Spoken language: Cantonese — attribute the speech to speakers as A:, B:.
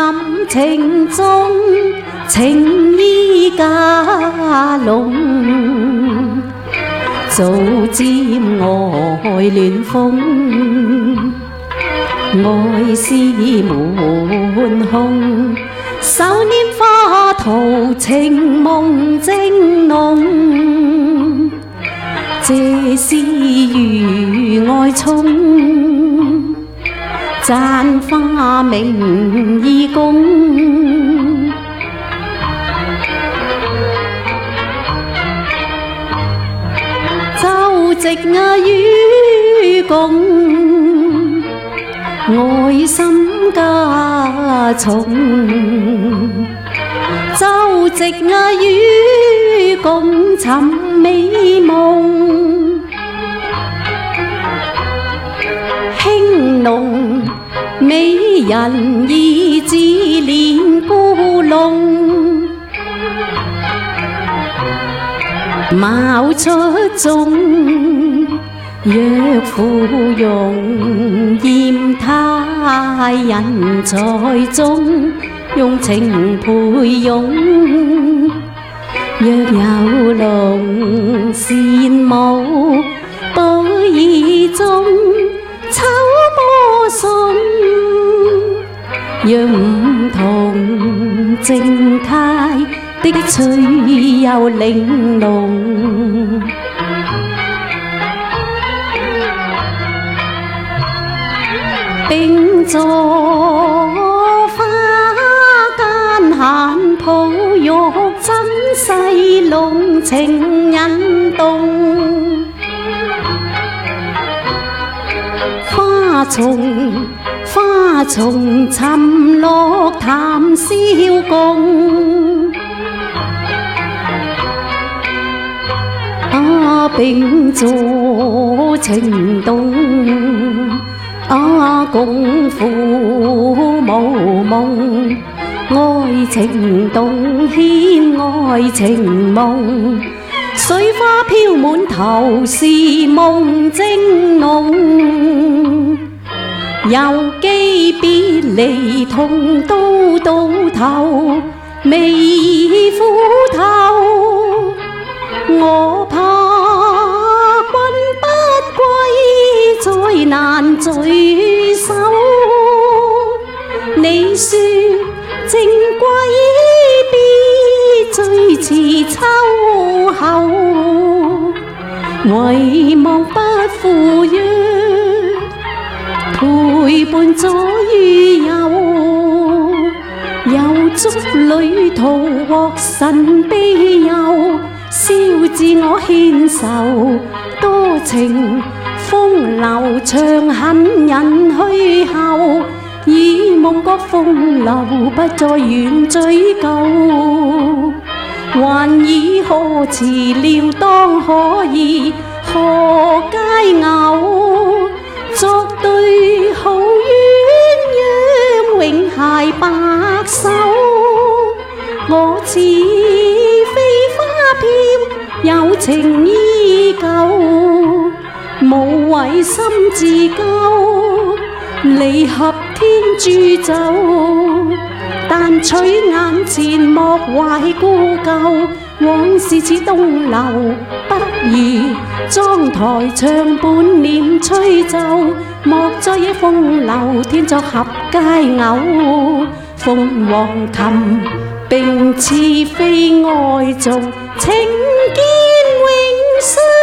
A: 情中情意架浓，早佔愛戀風，愛是滿胸，手拈花桃情夢正濃，這是餘愛衷，讚花明意共。舟夕與共，愛心加重。舟夕與共尋美夢，興濃美人意自憐故弄，貌出眾，若芙蓉艷他人才中，用情培擁。若有龍羨慕，寶意中秋波送。若唔同靜態的趣又玲瓏，並坐花間閒抱玉珍細濃情引動，花叢沉落談笑共，並坐情動，共赴無夢，愛情動牽愛情夢，水花飄滿頭是夢正濃，遊記別離痛到頭未苦透，我怕君不歸再難聚首，你說正歸必最遲秋後，遺忘不負約，陪伴左與右，遊足旅途獲神庇佑，消自我牽愁多情，風流長恨人去後，以夢覺風流不再願追究，還以何辭料當可以何佳偶，作對好鴛鴦永偕白首，我似飛花飄有情依舊，無謂心自救，離合天鑄就，但取眼前莫懷故舊，往事似東流，不如妝台唱半念吹奏，莫再惹風流天作合佳偶，鳳凰琴並似非愛俗，情見永相。